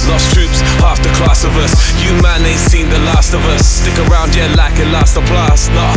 Lost troops, half the class of us. You man ain't seen the last of us. Stick around, yeah, like it lasts the blast. Not